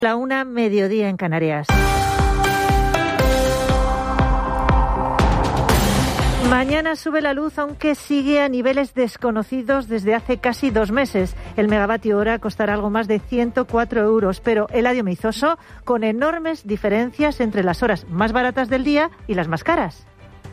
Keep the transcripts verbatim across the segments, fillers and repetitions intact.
La una, mediodía en Canarias. Mañana sube la luz, aunque sigue a niveles desconocidos desde hace casi dos meses. El megavatio hora costará algo más de ciento cuatro euros, pero Eladio Meizoso, con enormes diferencias entre las horas más baratas del día y las más caras.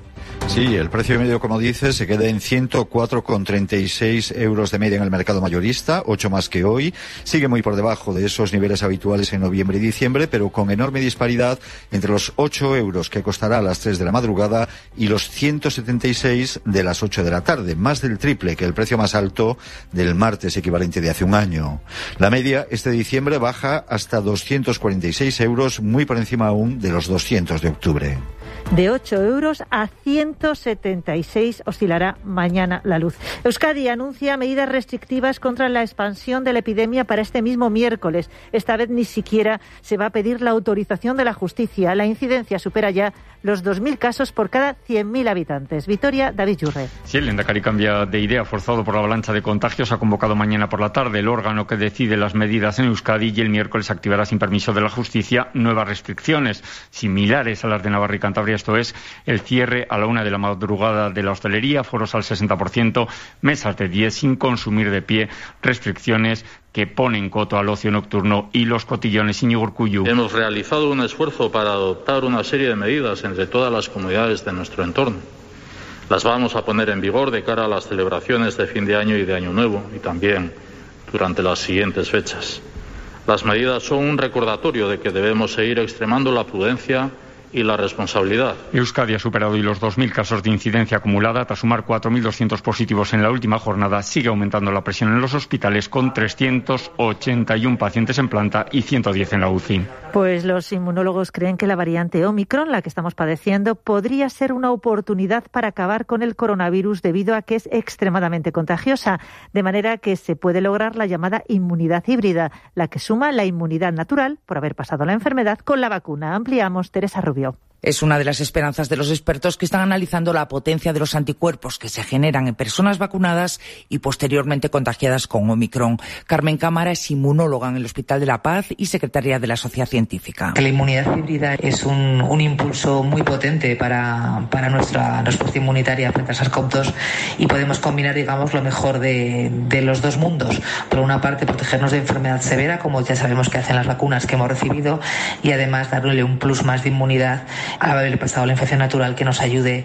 Sí, el precio medio, como dices, se queda en ciento cuatro coma treinta y seis euros de media en el mercado mayorista, ocho más que hoy. Sigue muy por debajo de esos niveles habituales en noviembre y diciembre, pero con enorme disparidad entre los ocho euros que costará a las tres de la madrugada y los ciento setenta y seis de las ocho de la tarde, más del triple que el precio más alto del martes equivalente de hace un año. La media este diciembre baja hasta doscientos cuarenta y seis euros, muy por encima aún de los doscientos de octubre. De ocho euros a ciento setenta y seis oscilará mañana la luz. Euskadi anuncia medidas restrictivas contra la expansión de la epidemia para este mismo miércoles. Esta vez ni siquiera se va a pedir la autorización de la justicia. La incidencia supera ya los dos mil casos por cada cien mil habitantes. Vitoria, David Yurre. Sí, el Lehendakari cambia de idea forzado por la avalancha de contagios. Ha convocado mañana por la tarde el órgano que decide las medidas en Euskadi y el miércoles activará sin permiso de la justicia nuevas restricciones similares a las de Navarra y Cantabria. Esto es el cierre a la una de la madrugada de la hostelería, foros al sesenta por ciento, mesas de diez sin consumir de pie, restricciones que ponen coto al ocio nocturno y los cotillones. Íñigo Urkullu. Hemos realizado un esfuerzo para adoptar una serie de medidas entre todas las comunidades de nuestro entorno. Las vamos a poner en vigor de cara a las celebraciones de fin de año y de Año Nuevo y también durante las siguientes fechas. Las medidas son un recordatorio de que debemos seguir extremando la prudencia y la responsabilidad. Euskadi ha superado hoy los dos mil casos de incidencia acumulada. Tras sumar cuatro mil doscientos positivos en la última jornada, sigue aumentando la presión en los hospitales con trescientos ochenta y uno pacientes en planta y ciento diez en la U C I. Pues los inmunólogos creen que la variante Omicron, la que estamos padeciendo, podría ser una oportunidad para acabar con el coronavirus debido a que es extremadamente contagiosa, de manera que se puede lograr la llamada inmunidad híbrida, la que suma la inmunidad natural por haber pasado la enfermedad con la vacuna. Ampliamos, Teresa Rubio. Es una de las esperanzas de los expertos que están analizando la potencia de los anticuerpos que se generan en personas vacunadas y posteriormente contagiadas con Omicron. Carmen Cámara es inmunóloga en el Hospital de la Paz y secretaria de la Sociedad Científica. La inmunidad híbrida es un, un impulso muy potente para, para nuestra respuesta inmunitaria frente a SARS-CoV dos y podemos combinar, digamos, lo mejor de, de los dos mundos. Por una parte, protegernos de enfermedad severa, como ya sabemos que hacen las vacunas que hemos recibido, y además darle un plus más de inmunidad al haber pasado la infección natural que nos ayude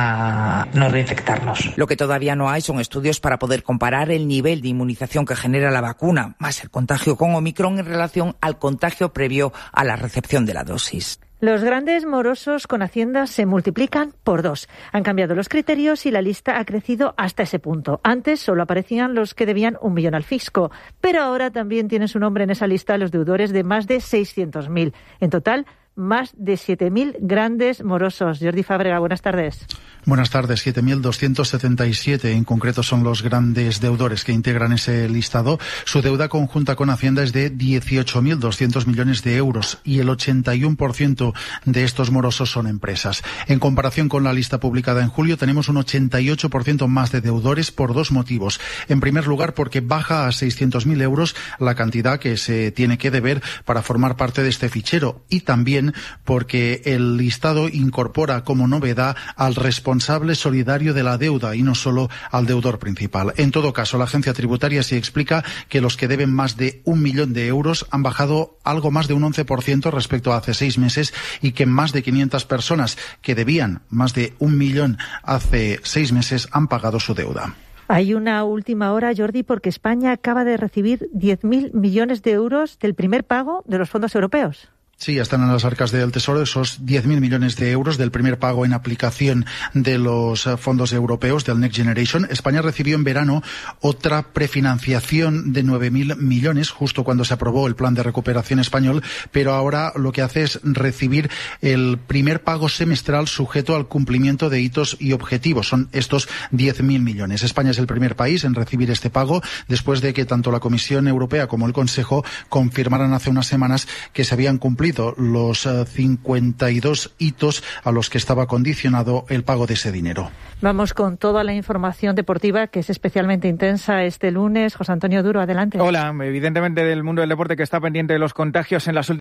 a no reinfectarnos. Lo que todavía no hay son estudios para poder comparar el nivel de inmunización que genera la vacuna, más el contagio con Omicron en relación al contagio previo a la recepción de la dosis. Los grandes morosos con Hacienda se multiplican por dos. Han cambiado los criterios y la lista ha crecido hasta ese punto. Antes solo aparecían los que debían un millón al fisco, pero ahora también tienen su nombre en esa lista los deudores de más de seiscientos mil. En total, más de siete mil grandes morosos. Jordi Fábrega, buenas tardes. Buenas tardes. siete mil doscientos setenta y siete en concreto son los grandes deudores que integran ese listado. Su deuda conjunta con Hacienda es de dieciocho mil doscientos millones de euros y el ochenta y uno por ciento de estos morosos son empresas. En comparación con la lista publicada en julio, tenemos un ochenta y ocho por ciento más de deudores por dos motivos. En primer lugar, porque baja a seiscientos mil euros la cantidad que se tiene que deber para formar parte de este fichero, y también porque el listado incorpora como novedad al responsable solidario de la deuda y no solo al deudor principal. En todo caso, la agencia tributaria sí explica que los que deben más de un millón de euros han bajado algo más de un once por ciento respecto a hace seis meses y que más de quinientas personas que debían más de un millón hace seis meses han pagado su deuda. Hay una última hora, Jordi, porque España acaba de recibir diez mil millones de euros del primer pago de los fondos europeos. Sí, ya están en las arcas del Tesoro esos diez mil millones de euros del primer pago en aplicación de los fondos europeos del Next Generation. España recibió en verano otra prefinanciación de nueve mil millones, justo cuando se aprobó el plan de recuperación español, pero ahora lo que hace es recibir el primer pago semestral sujeto al cumplimiento de hitos y objetivos. Son estos diez mil millones. España es el primer país en recibir este pago después de que tanto la Comisión Europea como el Consejo confirmaran hace unas semanas que se habían cumplido cumplido los uh, cincuenta y dos hitos a los que estaba condicionado el pago de ese dinero. Vamos con toda la información deportiva, que es especialmente intensa este lunes. José Antonio Duro, adelante. Hola, evidentemente del mundo del deporte, que está pendiente de los contagios en las últimas